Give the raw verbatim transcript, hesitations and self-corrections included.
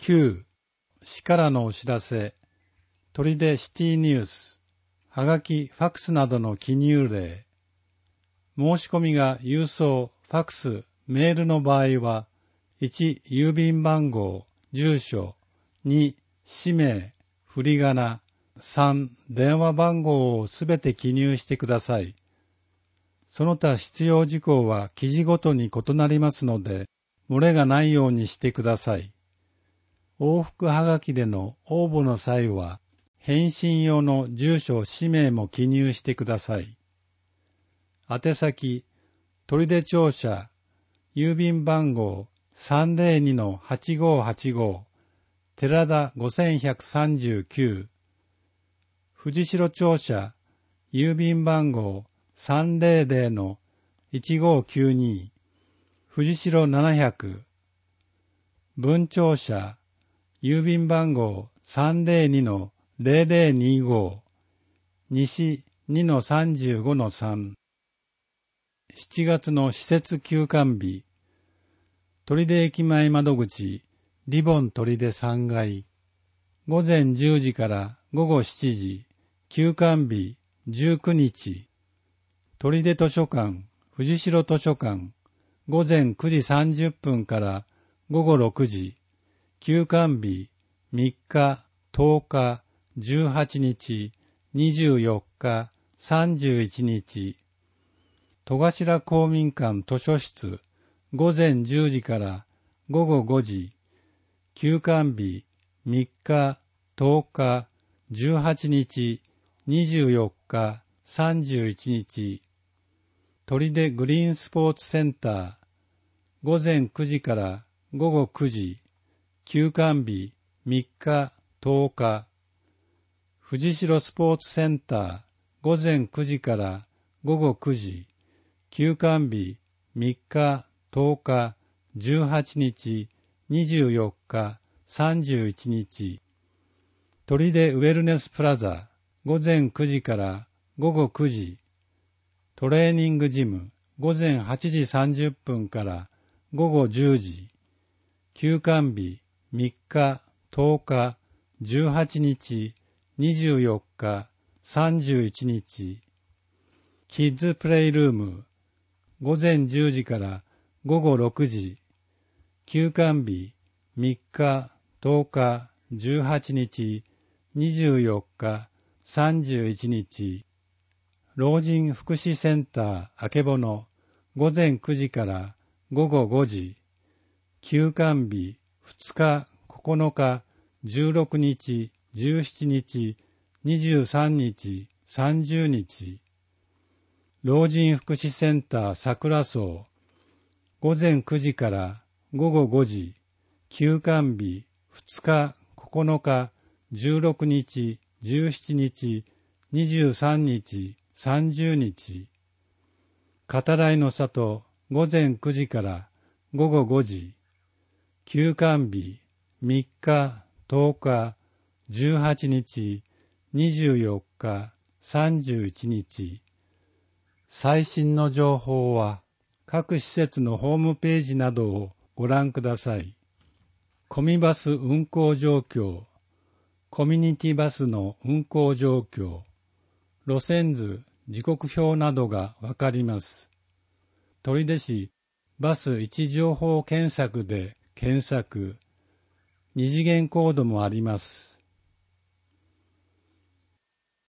きゅう. 市からのお知らせ、取手シティニュース、はがき、ファックスなどの記入例。申し込みが郵送、ファックス、メールの場合は、いち. 郵便番号、住所、に. 氏名、振り仮名、さん. 電話番号をすべて記入してください。その他必要事項は記事ごとに異なりますので、漏れがないようにしてください。往復はがきでの応募の際は、返信用の住所、氏名も記入してください。宛先、取手庁舎、郵便番号 さんぜろにのはちごはちご、寺田ごせんひゃくさんじゅうきゅう、藤代庁舎、郵便番号 さんぜろぜろのいちごきゅうに、藤代ななひゃく、文庁舎、郵便番号 さんぜろにのぜろぜろにご、西 にのさんじゅうごのさん。しちがつの施設休館日、取手駅前窓口、リボン取手さんがい、ごぜんじゅうじからごごしちじ、休館日じゅうくにち、取手図書館、藤代図書館、ごぜんくじさんじゅっぷんからごごろくじ、休館日みっか、とおか、じゅうはちにち、にじゅうよっか、さんじゅういちにち、戸頭公民館図書室、ごぜんじゅうじからごごごじ、休館日みっか、とおか、じゅうはちにち、にじゅうよっか、さんじゅういちにち、取手グリーンスポーツセンター、ごぜんくじからごごくじ、休館日みっか、とおか、藤代スポーツセンター、ごぜんくじからごごくじ、休館日みっか、とおか、じゅうはちにち、にじゅうよっか、さんじゅういちにち、取手ウェルネスプラザ、ごぜんくじからごごくじ、トレーニングジム、ごぜんはちじさんじゅっぷんからごごじゅうじ、休館日みっか、とおか、じゅうはちにち、にじゅうよっか、さんじゅういちにち、キッズプレイルーム、ごぜんじゅうじからごごろくじ、休館日みっか、とおか、じゅうはちにち、にじゅうよっか、さんじゅういちにち、老人福祉センターあけぼの、ごぜんくじからごごごじ、休館日ふつか、ここのか、じゅうろくにち、じゅうしちにち、にじゅうさんにち、さんじゅうにち、老人福祉センター桜荘、ごぜんくじからごごごじ、休館日ふつか、ここのか、じゅうろくにち、じゅうしちにち、にじゅうさんにち、さんじゅうにち、片台の里、ごぜんくじからごごごじ、休館日みっか、とおか、じゅうはちにち、にじゅうよっか、さんじゅういちにち。最新の情報は各施設のホームページなどをご覧ください。コミバス運行状況、コミュニティバスの運行状況、路線図、時刻表などがわかります。取手市バス位置情報検索で検索、二次元コードもあります。